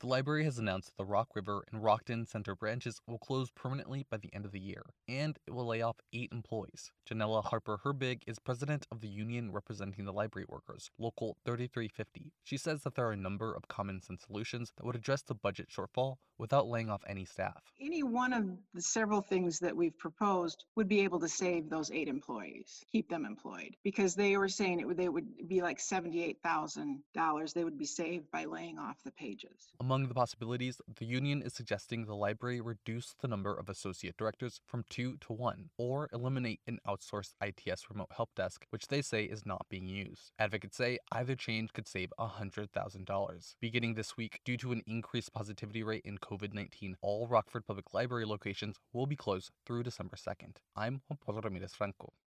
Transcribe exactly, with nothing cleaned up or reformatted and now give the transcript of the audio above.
The library has announced that the Rock River and Rockton Center branches will close permanently by the end of the year, and it will lay off eight employees. Janella Harper Herbig is president of the union representing the library workers, Local thirty-three fifty. She says that there are a number of common sense solutions that would address the budget shortfall without laying off any staff. Any one of the several things that we've proposed would be able to save those eight employees, keep them employed, because they were saying it would, they would be like seventy-eight thousand dollars they would be saved by laying off the pages. Among the possibilities, the union is suggesting the library reduce the number of associate directors from two to one, or eliminate an outsourced I T S remote help desk, which they say is not being used. Advocates say either change could save one hundred thousand dollars. Beginning this week, due to an increased positivity rate in COVID nineteen, all Rockford Public Library locations will be closed through December second. I'm Juan Pablo Ramirez Franco.